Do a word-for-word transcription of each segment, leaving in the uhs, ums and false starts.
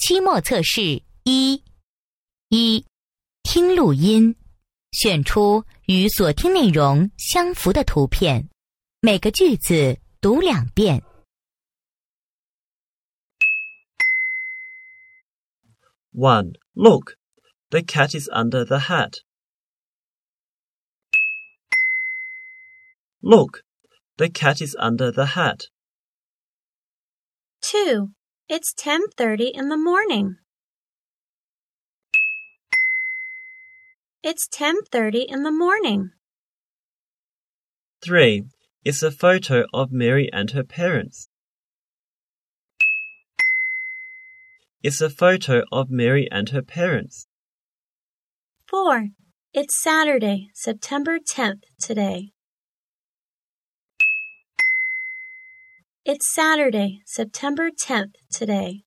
期末测试一一听录音，选出与所听内容相符的图片，每个句子读两遍。 one. Look, the cat is under the hat. Look, the cat is under the hat. two. It's ten thirty in the morning. It's ten thirty in the morning. three. It's a photo of Mary and her parents. It's a photo of Mary and her parents. four. It's Saturday, September tenth today. It's Saturday, September tenth today.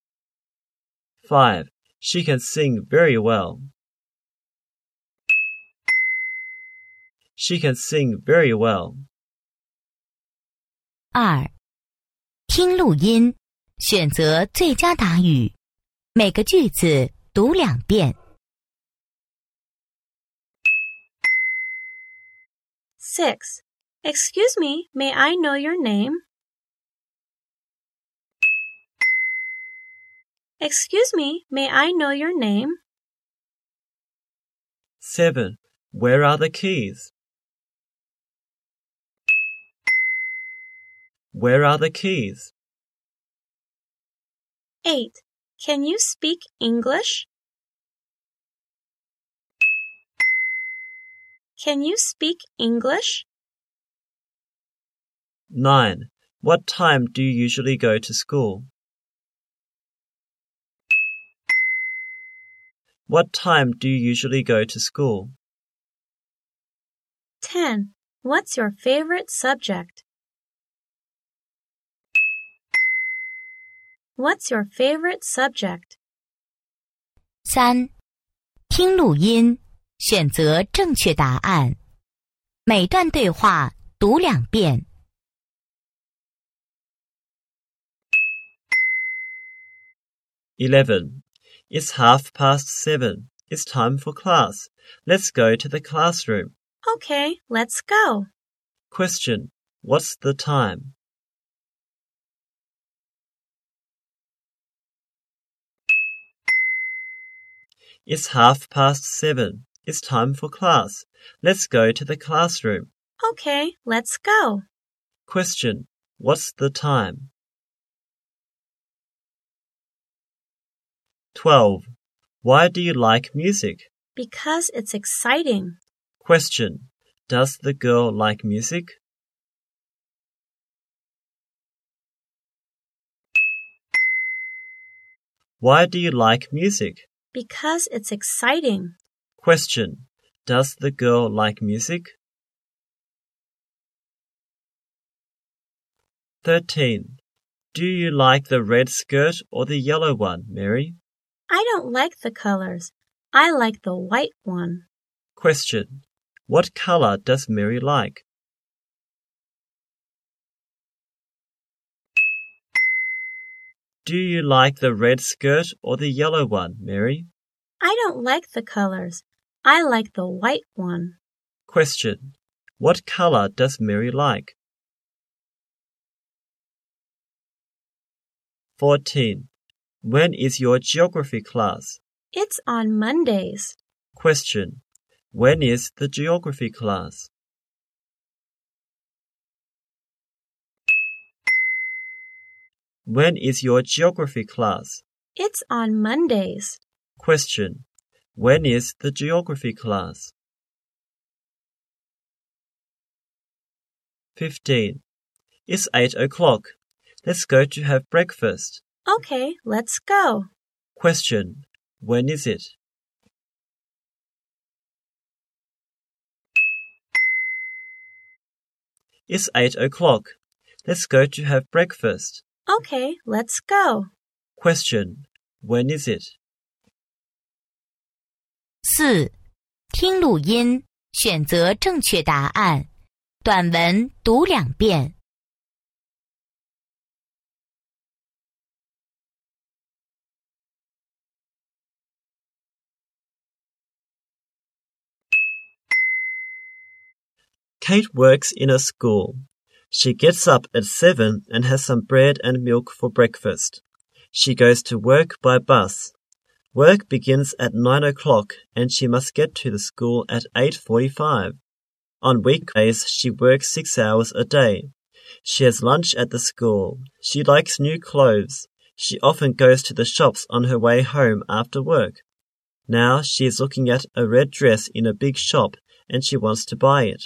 five. She can sing very well. She can sing very well. 二听录音，选择最佳答语，每个句子读两遍。 six. Excuse me, may I know your name? Excuse me, may I know your name? seven. Where are the keys? Where are the keys? eight. Can you speak English? Can you speak English? nine. What time do you usually go to school? What time do you usually go to school? ten. What's your favorite subject? What's your favorite subject? 三听录音，选择正确答案，每段对话读两遍。 eleven. It's half past seven. It's time for class. Let's go to the classroom. Okay, let's go. Question. What's the time? It's half past seven. It's time for class. Let's go to the classroom. Okay, let's go. Question. What's the time? twelve. Why do you like music? Because it's exciting. Question. Does the girl like music? Why do you like music? Because it's exciting. Question. Does the girl like music? thirteen. Do you like the red skirt or the yellow one, Mary? I don't like the colors. I like the white one. Question. What color does Mary like? Do you like the red skirt or the yellow one, Mary? I don't like the colors. I like the white one. Question. What color does Mary like? fourteen. When is your geography class? It's on Mondays. Question. When is the geography class? When is your geography class? It's on Mondays. Question. When is the geography class? fifteen. It's eight o'clock. Let's go to have breakfast. Okay, let's go. Question. When is it? It's eight o'clock. Let's go to have breakfast. Okay, let's go. Question. When is it? 四听录音，选择正确答案，短文读两遍。 Kate works in a school. She gets up at seven and has some bread and milk for breakfast. She goes to work by bus. Work begins at nine o'clock and she must get to the school at eight forty-five. On weekdays, she works six hours a day. She has lunch at the school. She likes new clothes. She often goes to the shops on her way home after work. Now she is looking at a red dress in a big shop and she wants to buy it.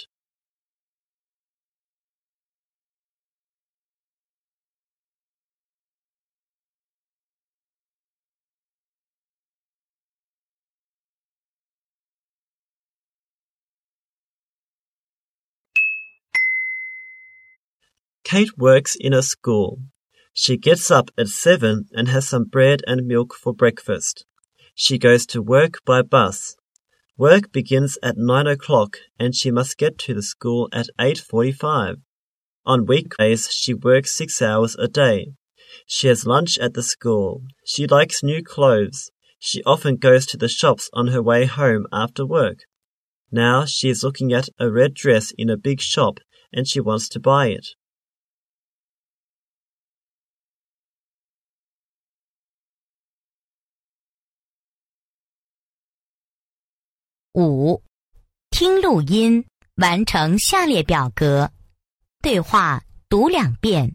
Kate works in a school. She gets up at seven and has some bread and milk for breakfast. She goes to work by bus. Work begins at nine o'clock and she must get to the school at eight forty-five. On weekdays, she works six hours a day. She has lunch at the school. She likes new clothes. She often goes to the shops on her way home after work. Now she is looking at a red dress in a big shop and she wants to buy it. 五、听录音，完成下列表格。对话读两遍。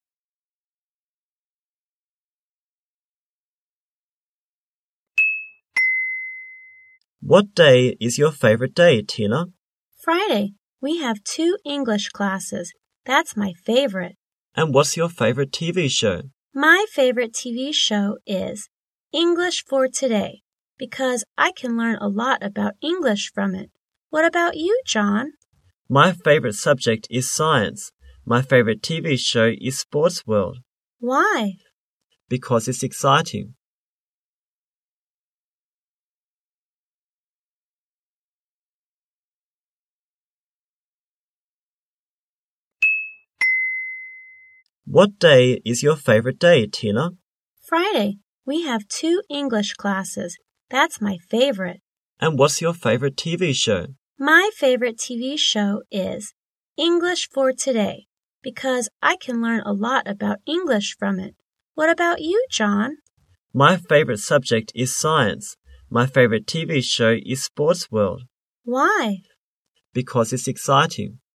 What day is your favorite day, Tina? Friday. We have two English classes. That's my favorite. And what's your favorite T V show? My favorite T V show is English for Today, because I can learn a lot about English from it. What about you, John? My favorite subject is science. My favorite T V show is Sports World. Why? Because it's exciting. What day is your favorite day, Tina? Friday. We have two English classes. That's my favorite. And what's your favorite T V show? My favorite T V show is English for Today, because I can learn a lot about English from it. What about you, John? My favorite subject is science. My favorite T V show is Sports World. Why? Because it's exciting.